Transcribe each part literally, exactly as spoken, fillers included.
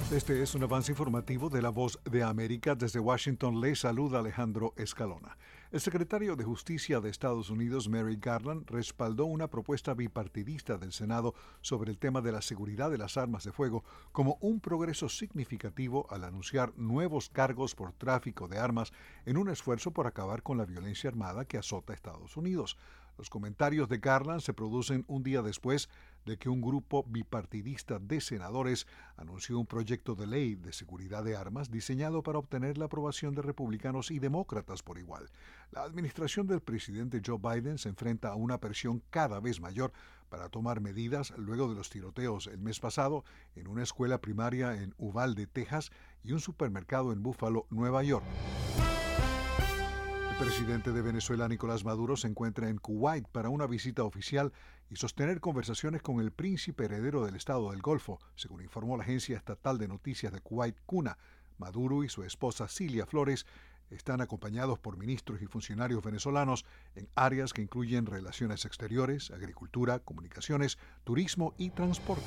Este es un avance informativo de La Voz de América. Desde Washington le saluda Alejandro Escalona. El secretario de Justicia de Estados Unidos, Merrick Garland, respaldó una propuesta bipartidista del Senado sobre el tema de la seguridad de las armas de fuego como un progreso significativo al anunciar nuevos cargos por tráfico de armas en un esfuerzo por acabar con la violencia armada que azota a Estados Unidos. Los comentarios de Garland se producen un día después de que un grupo bipartidista de senadores anunció un proyecto de ley de seguridad de armas diseñado para obtener la aprobación de republicanos y demócratas por igual. La administración del presidente Joe Biden se enfrenta a una presión cada vez mayor para tomar medidas luego de los tiroteos el mes pasado en una escuela primaria en Uvalde, Texas, y un supermercado en Buffalo, Nueva York. El presidente de Venezuela, Nicolás Maduro, se encuentra en Kuwait para una visita oficial y sostener conversaciones con el príncipe heredero del Estado del Golfo, según informó la agencia estatal de noticias de Kuwait, Cuna. Maduro y su esposa Cilia Flores están acompañados por ministros y funcionarios venezolanos en áreas que incluyen relaciones exteriores, agricultura, comunicaciones, turismo y transporte.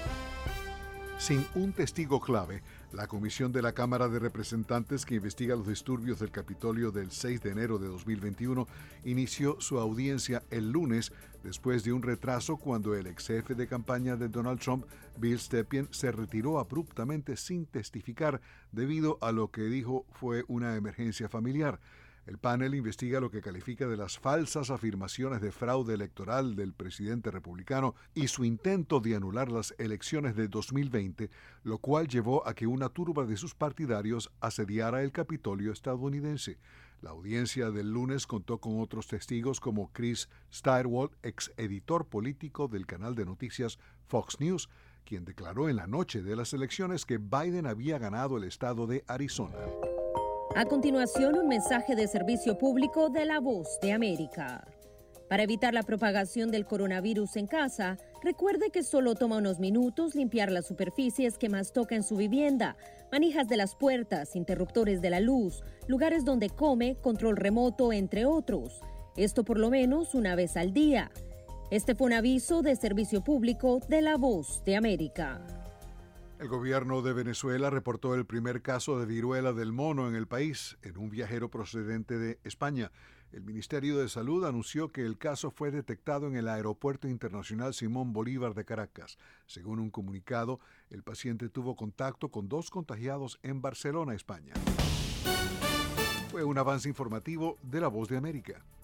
Sin un testigo clave, la comisión de la Cámara de Representantes que investiga los disturbios del Capitolio del seis de enero de dos mil veintiuno inició su audiencia el lunes después de un retraso cuando el ex jefe de campaña de Donald Trump, Bill Stepien, se retiró abruptamente sin testificar debido a lo que dijo fue una emergencia familiar. El panel investiga lo que califica de las falsas afirmaciones de fraude electoral del presidente republicano y su intento de anular las elecciones de dos mil veinte, lo cual llevó a que una turba de sus partidarios asediara el Capitolio estadounidense. La audiencia del lunes contó con otros testigos como Chris Stirewalt, ex editor político del canal de noticias Fox News, quien declaró en la noche de las elecciones que Biden había ganado el estado de Arizona. A continuación, un mensaje de servicio público de La Voz de América. Para evitar la propagación del coronavirus en casa, recuerde que solo toma unos minutos limpiar las superficies que más toca en su vivienda, manijas de las puertas, interruptores de la luz, lugares donde come, control remoto, entre otros. Esto por lo menos una vez al día. Este fue un aviso de servicio público de La Voz de América. El gobierno de Venezuela reportó el primer caso de viruela del mono en el país, en un viajero procedente de España. El Ministerio de Salud anunció que el caso fue detectado en el Aeropuerto Internacional Simón Bolívar de Caracas. Según un comunicado, el paciente tuvo contacto con dos contagiados en Barcelona, España. Fue un avance informativo de La Voz de América.